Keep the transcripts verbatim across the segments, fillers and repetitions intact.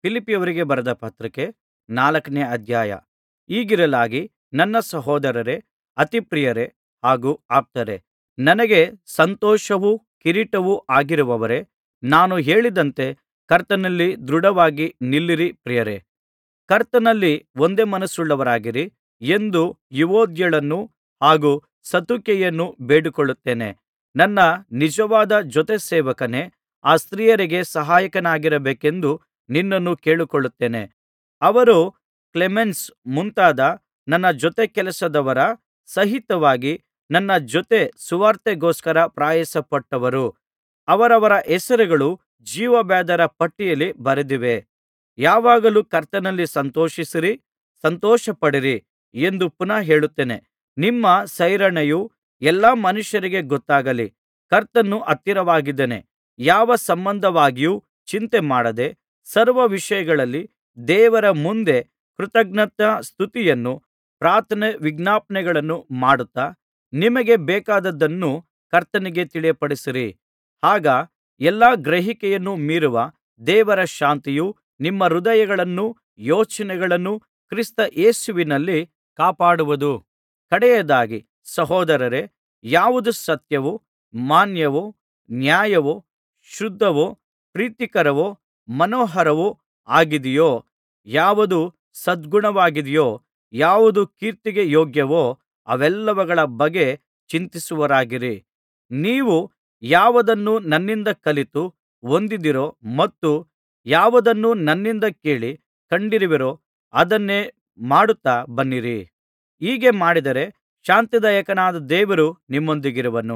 ಫಿಲಿಪ್ಪಿಯವರಿಗೆ ಬರೆದ ಪತ್ರಿಕೆ ನಾಲ್ಕನೇ ಅಧ್ಯಾಯ. ಹೀಗಿರಲಾಗಿ ನನ್ನ ಸಹೋದರರೇ, ಅತಿಪ್ರಿಯರೇ ಹಾಗೂ ಆಪ್ತರೇ, ನನಗೆ ಸಂತೋಷವೂ ಕಿರೀಟವೂ ಆಗಿರುವವರೇ, ನಾನು ಹೇಳಿದಂತೆ ಕರ್ತನಲ್ಲಿ ದೃಢವಾಗಿ ನಿಲ್ಲಿರಿ. ಪ್ರಿಯರೇ, ಕರ್ತನಲ್ಲಿ ಒಂದೇ ಮನಸ್ಸುಳ್ಳವರಾಗಿರಿ ಎಂದು ಯುವೊದ್ಯಳನ್ನೂ ಹಾಗೂ ಸಂತುಕೆಯನ್ನೂ ಬೇಡಿಕೊಳ್ಳುತ್ತೇನೆ. ನನ್ನ ನಿಜವಾದ ಜೊತೆಸೇವಕನೇ, ಆ ಸ್ತ್ರೀಯರಿಗೆ ಸಹಾಯಕನಾಗಿರಬೇಕೆಂದು ನಿನ್ನನ್ನು ಕೇಳಿಕೊಳ್ಳುತ್ತೇನೆ. ಅವರು ಕ್ಲೇಮೆನ್ಸ್ ಮುಂತಾದ ನನ್ನ ಜೊತೆಕೆಲಸದವರ ಸಹಿತವಾಗಿ ನನ್ನ ಜೊತೆ ಸುವಾರ್ತೆಗೋಸ್ಕರ ಪ್ರಯಾಸಪಟ್ಟವರು. ಅವರವರ ಹೆಸರುಗಳು ಜೀವಬಾಧ್ಯರ ಪಟ್ಟಿಯಲ್ಲಿ ಬರೆದಿವೆ. ಯಾವಾಗಲೂ ಕರ್ತನಲ್ಲಿ ಸಂತೋಷಿಸಿರಿ, ಸಂತೋಷಪಡಿರಿ ಎಂದು ಪುನಃ ಹೇಳುತ್ತೇನೆ. ನಿಮ್ಮ ಸೈರಣೆಯು ಎಲ್ಲಾ ಮನುಷ್ಯರಿಗೆ ಗೊತ್ತಾಗಲಿ. ಕರ್ತನು ಹತ್ತಿರವಾಗಿದ್ದಾನೆ. ಯಾವ ಸಂಬಂಧವಾಗಿಯೂ ಚಿಂತೆಮಾಡದೆ ಸರ್ವ ವಿಷಯಗಳಲ್ಲಿ ದೇವರ ಮುಂದೆ ಕೃತಜ್ಞತಾಸ್ತುತಿಯನ್ನೂ ಪ್ರಾರ್ಥನೆ ವಿಜ್ಞಾಪನೆಗಳನ್ನೂ ಮಾಡುತ್ತಾ ನಿಮಗೆ ಬೇಕಾದದ್ದನ್ನು ಕರ್ತನಿಗೆ ತಿಳಿಯಪಡಿಸಿರಿ. ಆಗ ಎಲ್ಲಾ ಗ್ರಹಿಕೆಯನ್ನು ಮೀರುವ ದೇವರ ಶಾಂತಿಯು ನಿಮ್ಮ ಹೃದಯಗಳನ್ನೂ ಯೋಚನೆಗಳನ್ನೂ ಕ್ರಿಸ್ತ ಯೇಸುವಿನಲ್ಲಿ ಕಾಪಾಡುವುದು. ಕಡೆಯದಾಗಿ ಸಹೋದರರೇ, ಯಾವುದು ಸತ್ಯವೋ, ಮಾನ್ಯವೋ, ನ್ಯಾಯವೋ, ಶುದ್ಧವೋ, ಪ್ರೀತಿಕರವೋ, ಮನೋಹರವೋ ಆಗಿದೆಯೋ, ಯಾವುದು ಸದ್ಗುಣವಾಗಿದೆಯೋ, ಯಾವುದು ಕೀರ್ತಿಗೆ ಯೋಗ್ಯವೋ, ಅವೆಲ್ಲವುಗಳ ಬಗ್ಗೆ ಚಿಂತಿಸುವವರಾಗಿರಿ. ನೀವು ಯಾವುದನ್ನು ನನ್ನಿಂದ ಕಲಿತು ಹೊಂದಿದ್ದೀರೋ ಮತ್ತು ಯಾವುದನ್ನು ನನ್ನಿಂದ ಕೇಳಿ ಕಂಡಿರುವಿರೋ ಅದನ್ನೇ ಮಾಡುತ್ತಾ ಬನ್ನಿರಿ. ಹೀಗೆ ಮಾಡಿದರೆ ಶಾಂತಿದಾಯಕನಾದ ದೇವರು ನಿಮ್ಮೊಂದಿಗಿರುವನು.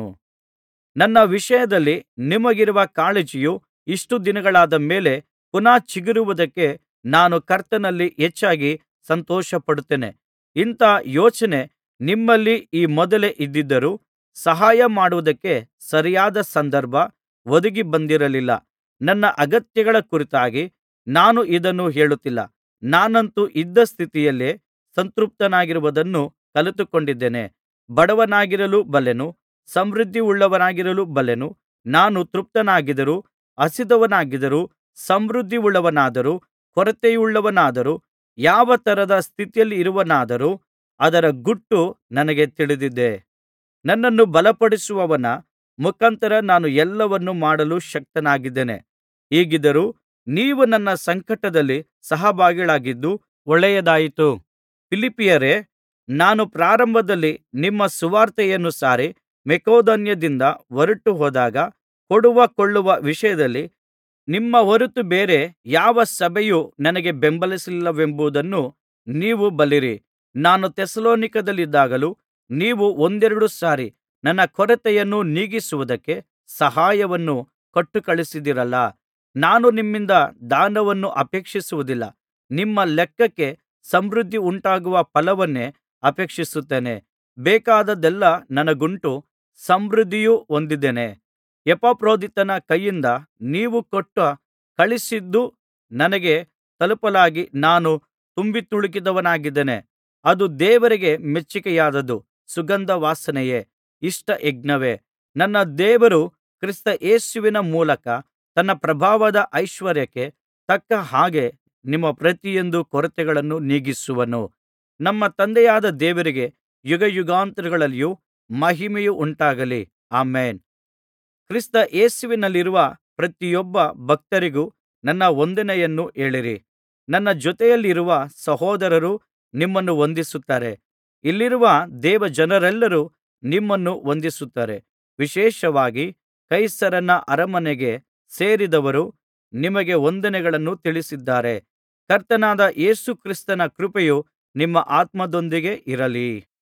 ನನ್ನ ವಿಷಯದಲ್ಲಿ ನಿಮಗಿರುವ ಕಾಳಜಿಯು ಇಷ್ಟು ದಿನಗಳಾದ ಮೇಲೆ ಪುನಃ ಚಿಗುರುವುದಕ್ಕೆ ನಾನು ಕರ್ತನಲ್ಲಿ ಹೆಚ್ಚಾಗಿ ಸಂತೋಷಪಡುತ್ತೇನೆ. ಇಂಥ ಯೋಚನೆ ನಿಮ್ಮಲ್ಲಿ ಈ ಮೊದಲೇ ಇದ್ದಿದ್ದರೂ ಸಹಾಯ ಮಾಡುವುದಕ್ಕೆ ಸರಿಯಾದ ಸಂದರ್ಭ ಒದಗಿ ಬಂದಿರಲಿಲ್ಲ. ನನ್ನ ಅಗತ್ಯಗಳ ಕುರಿತಾಗಿ ನಾನು ಇದನ್ನು ಹೇಳುತ್ತಿಲ್ಲ. ನಾನಂತೂ ಇದ್ದ ಸ್ಥಿತಿಯಲ್ಲೇ ಸಂತೃಪ್ತನಾಗಿರುವುದನ್ನು ಕಲಿತುಕೊಂಡಿದ್ದೇನೆ. ಬಡವನಾಗಿರಲು ಬಲ್ಲೆನು, ಸಮೃದ್ಧಿಯುಳ್ಳವನಾಗಿರಲು ಬಲ್ಲೆನು. ನಾನು ತೃಪ್ತನಾಗಿದ್ದರೂ, ಹಸಿದವನಾಗಿದ್ದರೂ, ಸಮೃದ್ಧಿಯುಳ್ಳವನಾದರೂ, ಕೊರತೆಯುಳ್ಳವನಾದರೂ, ಯಾವ ತರದ ಸ್ಥಿತಿಯಲ್ಲಿರುವವನಾದರೂ ಅದರ ಗುಟ್ಟು ನನಗೆ ತಿಳಿದಿದೆ. ನನ್ನನ್ನು ಬಲಪಡಿಸುವವನ ಮುಖಾಂತರ ನಾನು ಎಲ್ಲವನ್ನೂ ಮಾಡಲು ಶಕ್ತನಾಗಿದ್ದೇನೆ. ಹೀಗಿದ್ದರೂ ನೀವು ನನ್ನ ಸಂಕಟದಲ್ಲಿ ಸಹಭಾಗಿಗಳಾಗಿದ್ದು ಒಳ್ಳೆಯದಾಯಿತು. ಫಿಲಿಪ್ಪಿಯರೇ, ನಾನು ಪ್ರಾರಂಭದಲ್ಲಿ ನಿಮ್ಮ ಸುವಾರ್ತೆಯನ್ನು ಸಾರಿ ಮಕೆದೋನ್ಯದಿಂದ ಹೊರಟು ಹೋದಾಗ ಕೊಡುವ ಕೊಳ್ಳುವ ವಿಷಯದಲ್ಲಿ ನಿಮ್ಮ ಹೊರತು ಬೇರೆ ಯಾವ ಸಭೆಯೂ ನನಗೆ ಬೆಂಬಲಿಸಲಿಲ್ಲವೆಂಬುದನ್ನು ನೀವು ಬಲ್ಲಿರಿ. ನಾನು ಥೆಸಲೋನಿಕದಲ್ಲಿದ್ದಾಗಲೂ ನೀವು ಒಂದೆರಡು ಸಾರಿ ನನ್ನ ಕೊರತೆಯನ್ನು ನೀಗಿಸುವುದಕ್ಕೆ ಸಹಾಯವನ್ನು ಕೊಟ್ಟುಕಳುಹಿಸಿದಿರಲ್ಲಾ. ನಾನು ನಿಮ್ಮಿಂದ ದಾನವನ್ನು ಅಪೇಕ್ಷಿಸುವುದಿಲ್ಲ, ನಿಮ್ಮ ಲೆಕ್ಕಕ್ಕೆ ಸಮೃದ್ಧಿ ಉಂಟಾಗುವ ಫಲವನ್ನೇ ಅಪೇಕ್ಷಿಸುತ್ತೇನೆ. ಬೇಕಾದದ್ದೆಲ್ಲಾ ನನಗುಂಟು, ಸಮೃದ್ಧಿಯೂ ಹೊಂದಿದ್ದೇನೆ. ಎಪಫ್ರೋದಿತನ ಕೈಯಿಂದ ನೀವು ಕೊಟ್ಟು ಕಳುಹಿಸಿದ್ದು ನನಗೆ ತಲುಪಲಾಗಿ ನಾನು ತುಂಬಿತುಳುಕಿದವನಾಗಿದ್ದೇನೆ. ಅದು ದೇವರಿಗೆ ಮೆಚ್ಚಿಕೆಯಾದದ್ದು, ಸುಗಂಧ ವಾಸನೆಯೇ, ಇಷ್ಟ ಯಜ್ಞವೇ. ನನ್ನ ದೇವರು ಕ್ರಿಸ್ತ ಯೇಸುವಿನ ಮೂಲಕ ತನ್ನ ಪ್ರಭಾವದ ಐಶ್ವರ್ಯಕ್ಕೆ ತಕ್ಕ ಹಾಗೆ ನಿಮ್ಮ ಪ್ರತಿಯೊಂದು ಕೊರತೆಗಳನ್ನು ನೀಗಿಸುವನು. ನಮ್ಮ ತಂದೆಯಾದ ದೇವರಿಗೆ ಯುಗಯುಗಾಂತರಗಳಲ್ಲಿಯೂ ಮಹಿಮೆಯು ಉಂಟಾಗಲಿ. ಆಮೆನ್. ಕ್ರಿಸ್ತ ಯೇಸುವಿನಲ್ಲಿರುವ ಪ್ರತಿಯೊಬ್ಬ ಭಕ್ತರಿಗೂ ನನ್ನ ವಂದನೆಯನ್ನು ಹೇಳಿರಿ. ನನ್ನ ಜೊತೆಯಲ್ಲಿರುವ ಸಹೋದರರು ನಿಮ್ಮನ್ನು ವಂದಿಸುತ್ತಾರೆ. ಇಲ್ಲಿರುವ ದೇವಜನರೆಲ್ಲರೂ ನಿಮ್ಮನ್ನು ವಂದಿಸುತ್ತಾರೆ. ವಿಶೇಷವಾಗಿ ಕೈಸರನ ಅರಮನೆಗೆ ಸೇರಿದವರು ನಿಮಗೆ ವಂದನೆಗಳನ್ನು ತಿಳಿಸಿದ್ದಾರೆ. ಕರ್ತನಾದ ಯೇಸು ಕ್ರಿಸ್ತನ ಕೃಪೆಯು ನಿಮ್ಮ ಆತ್ಮದೊಂದಿಗೆ ಇರಲಿ.